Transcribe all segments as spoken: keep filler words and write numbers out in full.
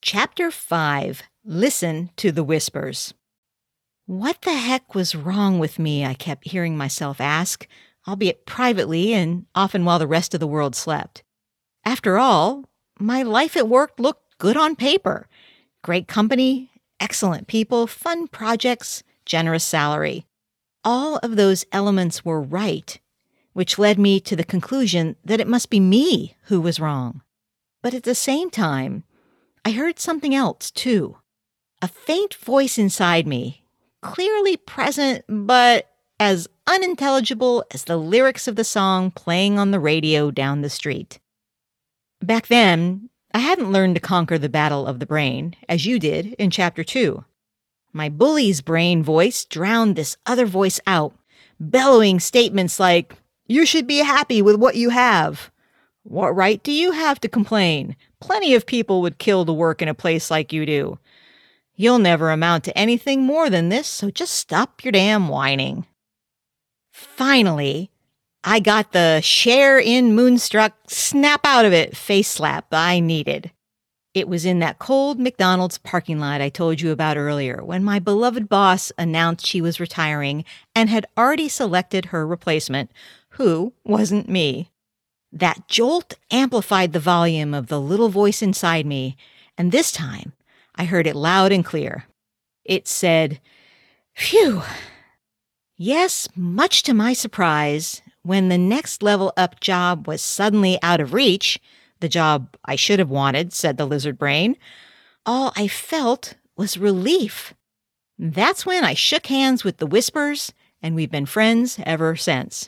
Chapter five. Listen to the Whispers. What the heck was wrong with me, I kept hearing myself ask, albeit privately and often while the rest of the world slept. After all, my life at work looked good on paper. Great company, excellent people, fun projects, generous salary. All of those elements were right, which led me to the conclusion that it must be me who was wrong. But at the same time, I heard something else, too. A faint voice inside me, clearly present, but as unintelligible as the lyrics of the song playing on the radio down the street. Back then, I hadn't learned to conquer the battle of the brain, as you did in Chapter two. My bully's brain voice drowned this other voice out, bellowing statements like, "You should be happy with what you have. What right do you have to complain? Plenty of people would kill to work in a place like you do. You'll never amount to anything more than this, so just stop your damn whining." Finally, I got the share in Moonstruck, snap out of it face slap I needed. It was in that cold McDonald's parking lot I told you about earlier when my beloved boss announced she was retiring and had already selected her replacement, who wasn't me. That jolt amplified the volume of the little voice inside me, and this time I heard it loud and clear. It said, "Phew." Yes, much to my surprise, when the next level up job was suddenly out of reach, the job I should have wanted, said the lizard brain, all I felt was relief. That's when I shook hands with the Whispers, and we've been friends ever since.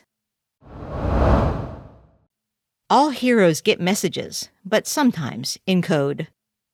All heroes get messages, but sometimes in code.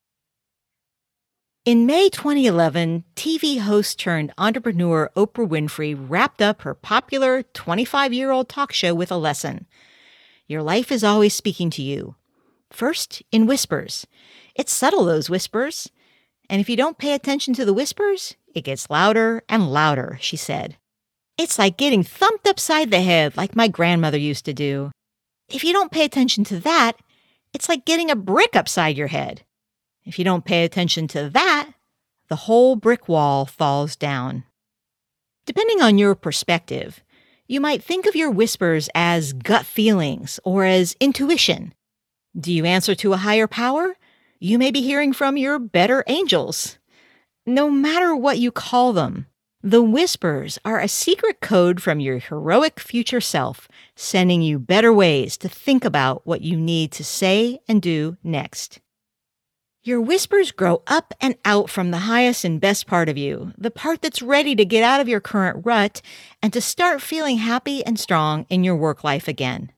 In May twenty eleven, T V host turned entrepreneur Oprah Winfrey wrapped up her popular twenty-five-year-old talk show with a lesson. Your life is always speaking to you. First, in whispers. It's subtle, those whispers. And if you don't pay attention to the whispers, it gets louder and louder, she said. It's like getting thumped upside the head like my grandmother used to do. If you don't pay attention to that, it's like getting a brick upside your head. If you don't pay attention to that, the whole brick wall falls down. Depending on your perspective, you might think of your whispers as gut feelings or as intuition. Do you answer to a higher power? You may be hearing from your better angels. No matter what you call them, the whispers are a secret code from your heroic future self, sending you better ways to think about what you need to say and do next. Your whispers grow up and out from the highest and best part of you, the part that's ready to get out of your current rut and to start feeling happy and strong in your work life again.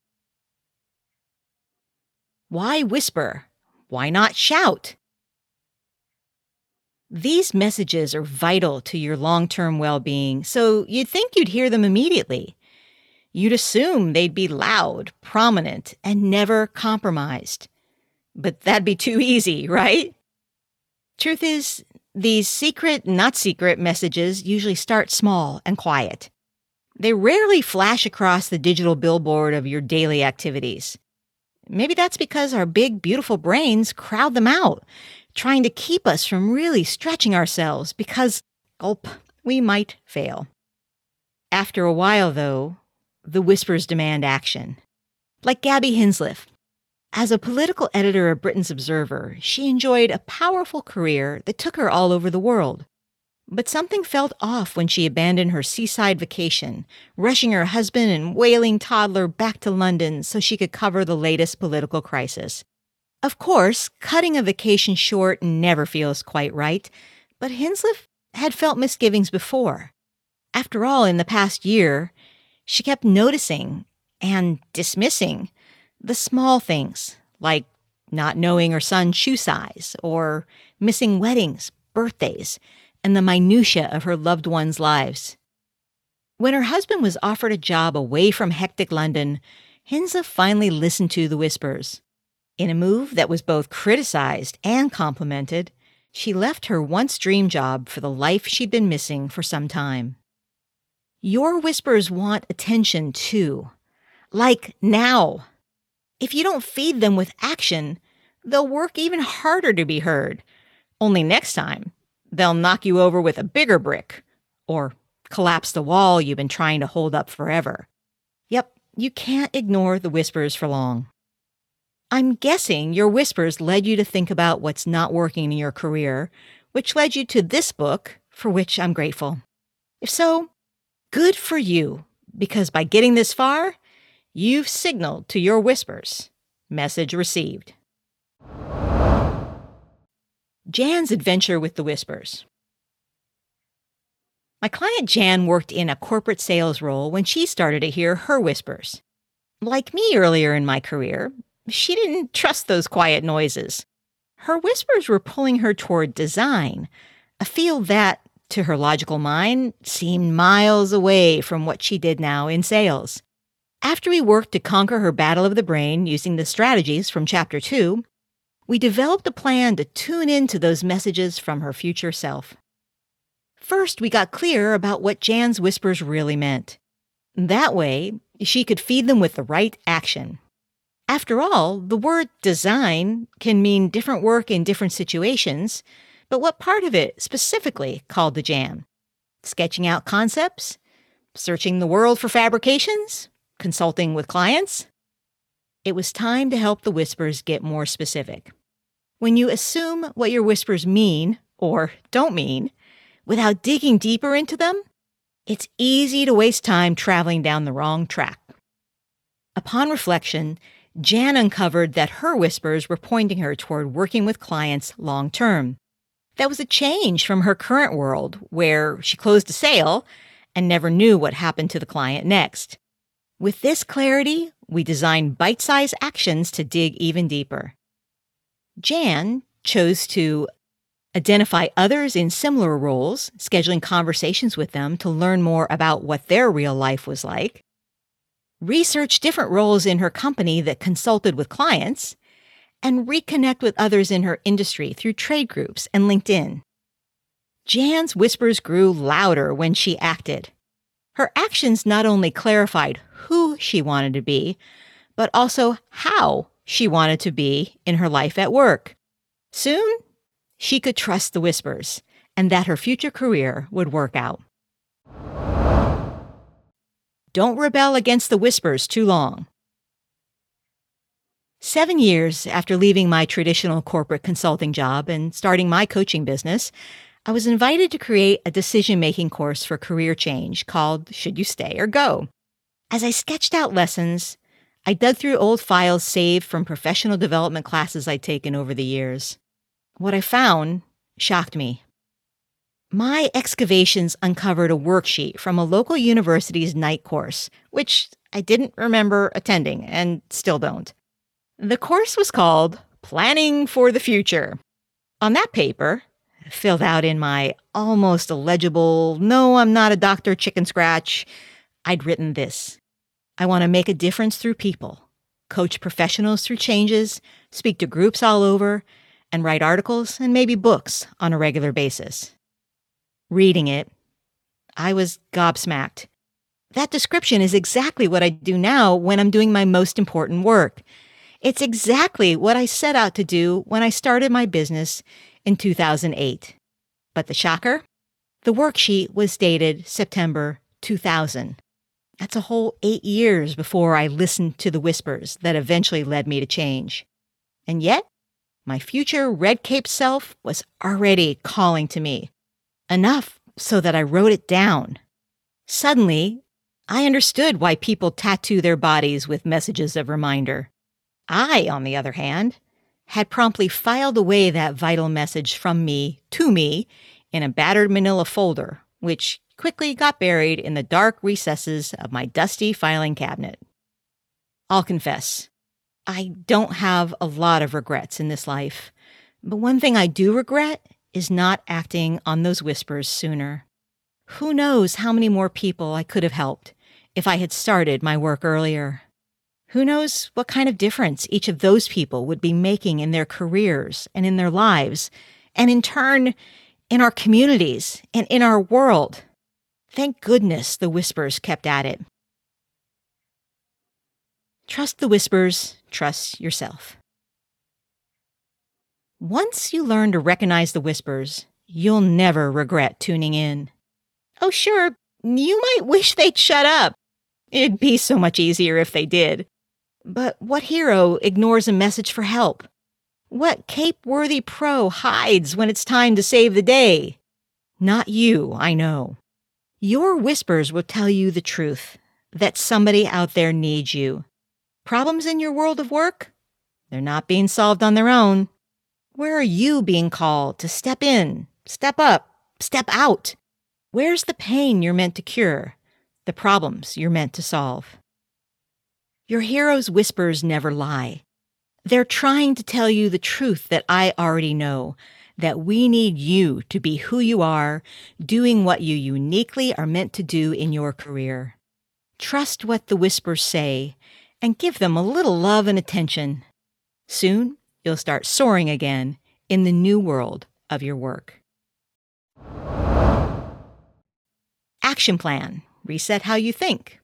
Why whisper? Why not shout? These messages are vital to your long-term well-being, so you'd think you'd hear them immediately. You'd assume they'd be loud, prominent, and never compromised. But that'd be too easy, right? Truth is, these secret, not secret messages usually start small and quiet. They rarely flash across the digital billboard of your daily activities. Maybe that's because our big, beautiful brains crowd them out, trying to keep us from really stretching ourselves because, gulp, we might fail. After a while, though, the whispers demand action. Like Gabby Hinsliff. As a political editor of Britain's Observer, she enjoyed a powerful career that took her all over the world. But something felt off when she abandoned her seaside vacation, rushing her husband and wailing toddler back to London so she could cover the latest political crisis. Of course, cutting a vacation short never feels quite right, but Hinsliff had felt misgivings before. After all, in the past year, she kept noticing and dismissing the small things, like not knowing her son's shoe size, or missing weddings, birthdays, and the minutiae of her loved ones' lives. When her husband was offered a job away from hectic London, Hinsliff finally listened to the whispers. In a move that was both criticized and complimented, she left her once dream job for the life she'd been missing for some time. Your whispers want attention, too. Like now. If you don't feed them with action, they'll work even harder to be heard. Only next time, they'll knock you over with a bigger brick or collapse the wall you've been trying to hold up forever. Yep, you can't ignore the whispers for long. I'm guessing your whispers led you to think about what's not working in your career, which led you to this book, for which I'm grateful. If so, good for you, because by getting this far, you've signaled to your whispers. Message received. Jan's adventure with the whispers. My client Jan worked in a corporate sales role when she started to hear her whispers. Like me earlier in my career, she didn't trust those quiet noises. Her whispers were pulling her toward design, a field that, to her logical mind, seemed miles away from what she did now in sales. After we worked to conquer her battle of the brain using the strategies from Chapter two, we developed a plan to tune into those messages from her future self. First, we got clear about what Jan's whispers really meant. That way, she could feed them with the right action. After all, the word design can mean different work in different situations, but what part of it specifically called to Jan? Sketching out concepts? Searching the world for fabrications? Consulting with clients? It was time to help the whispers get more specific. When you assume what your whispers mean, or don't mean, without digging deeper into them, it's easy to waste time traveling down the wrong track. Upon reflection, Jan uncovered that her whispers were pointing her toward working with clients long term. That was a change from her current world, where she closed a sale and never knew what happened to the client next. With this clarity, we designed bite-sized actions to dig even deeper. Jan chose to identify others in similar roles, scheduling conversations with them to learn more about what their real life was like, research different roles in her company that consulted with clients, and reconnect with others in her industry through trade groups and LinkedIn. Jan's whispers grew louder when she acted. Her actions not only clarified who she wanted to be, but also how she wanted to be in her life at work. Soon, she could trust the whispers and that her future career would work out. Don't rebel against the whispers too long. Seven years after leaving my traditional corporate consulting job and starting my coaching business, I was invited to create a decision-making course for career change called Should You Stay or Go? As I sketched out lessons, I dug through old files saved from professional development classes I'd taken over the years. What I found shocked me. My excavations uncovered a worksheet from a local university's night course, which I didn't remember attending and still don't. The course was called Planning for the Future. On that paper, filled out in my almost illegible, no, I'm not a doctor chicken scratch, I'd written this. I want to make a difference through people, coach professionals through changes, speak to groups all over, and write articles and maybe books on a regular basis. Reading it, I was gobsmacked. That description is exactly what I do now when I'm doing my most important work. It's exactly what I set out to do when I started my business in two thousand eight. But the shocker? The worksheet was dated September two thousand. That's a whole eight years before I listened to the whispers that eventually led me to change. And yet, my future red cape self was already calling to me. Enough so that I wrote it down. Suddenly, I understood why people tattoo their bodies with messages of reminder. I, on the other hand, had promptly filed away that vital message from me to me in a battered manila folder, which quickly got buried in the dark recesses of my dusty filing cabinet. I'll confess, I don't have a lot of regrets in this life, but one thing I do regret is not acting on those whispers sooner. Who knows how many more people I could have helped if I had started my work earlier? Who knows what kind of difference each of those people would be making in their careers and in their lives, and in turn, in our communities and in our world. Thank goodness the whispers kept at it. Trust the whispers, trust yourself. Once you learn to recognize the whispers, you'll never regret tuning in. Oh, sure, you might wish they'd shut up. It'd be so much easier if they did. But what hero ignores a message for help? What cape-worthy pro hides when it's time to save the day? Not you, I know. Your whispers will tell you the truth, that somebody out there needs you. Problems in your world of work? They're not being solved on their own. Where are you being called to step in, step up, step out? Where's the pain you're meant to cure, the problems you're meant to solve? Your hero's whispers never lie. They're trying to tell you the truth that I already know, that we need you to be who you are, doing what you uniquely are meant to do in your career. Trust what the whispers say and give them a little love and attention. Soon, you'll start soaring again in the new world of your work. Action plan. Reset how you think.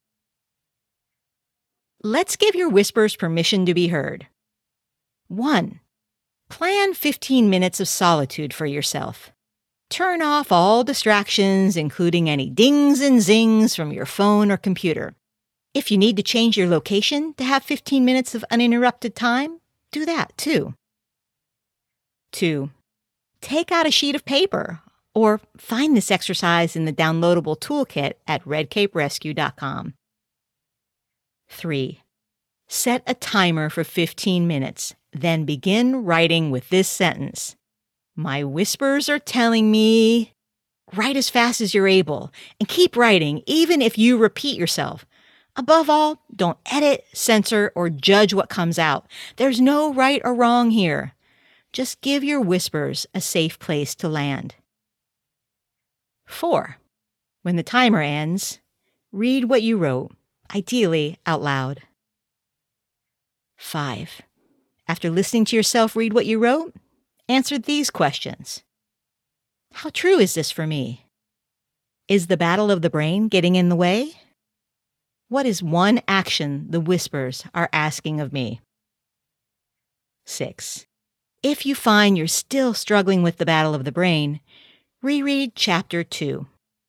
Let's give your whispers permission to be heard. One. Plan fifteen minutes of solitude for yourself. Turn off all distractions, including any dings and zings from your phone or computer. If you need to change your location to have fifteen minutes of uninterrupted time, do that too. Two. Take out a sheet of paper or find this exercise in the downloadable toolkit at red cape rescue dot com. Three. Set a timer for fifteen minutes, then begin writing with this sentence. My whispers are telling me. Write as fast as you're able and keep writing even if you repeat yourself. Above all, don't edit, censor, or judge what comes out. There's no right or wrong here. Just give your whispers a safe place to land. Four. When the timer ends, read what you wrote, ideally out loud. Five. After listening to yourself read what you wrote, answer these questions. How true is this for me? Is the battle of the brain getting in the way? What is one action the whispers are asking of me? Six. If you find you're still struggling with the battle of the brain, reread chapter two.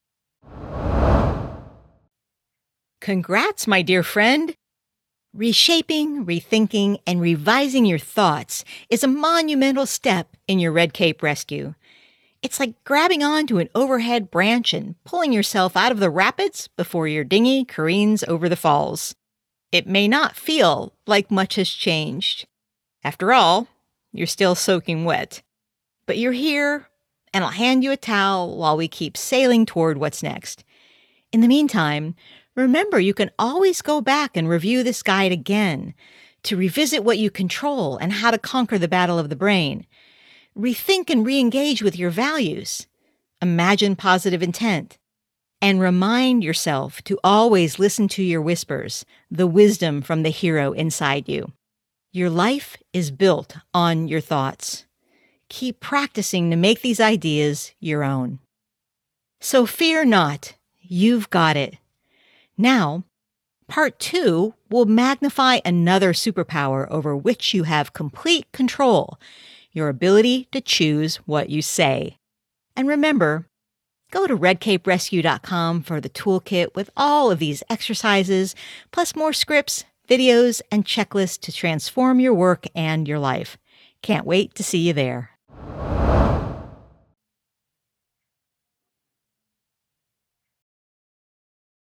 Congrats, my dear friend! Reshaping, rethinking, and revising your thoughts is a monumental step in your Red Cape rescue. It's like grabbing onto an overhead branch and pulling yourself out of the rapids before your dinghy careens over the falls. It may not feel like much has changed. After all, you're still soaking wet. But you're here, and I'll hand you a towel while we keep sailing toward what's next. In the meantime, remember you can always go back and review this guide again to revisit what you control and how to conquer the battle of the brain. Rethink and re-engage with your values. Imagine positive intent. And remind yourself to always listen to your whispers, the wisdom from the hero inside you. Your life is built on your thoughts. Keep practicing to make these ideas your own. So fear not, you've got it. Now, part two will magnify another superpower over which you have complete control, your ability to choose what you say. And remember, go to red cape rescue dot com for the toolkit with all of these exercises, plus more scripts, videos, and checklists to transform your work and your life. Can't wait to see you there.